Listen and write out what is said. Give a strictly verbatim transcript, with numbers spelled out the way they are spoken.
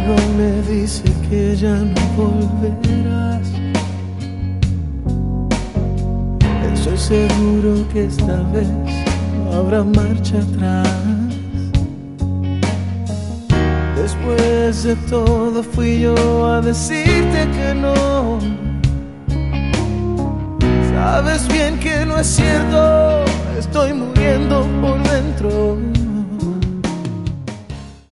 Algo me dice que ya no volverás. Estoy seguro que esta vez no habrá marcha atrás. Después de todo fui yo a decirte que no. Sabes bien que no es cierto, estoy muriendo por dentro.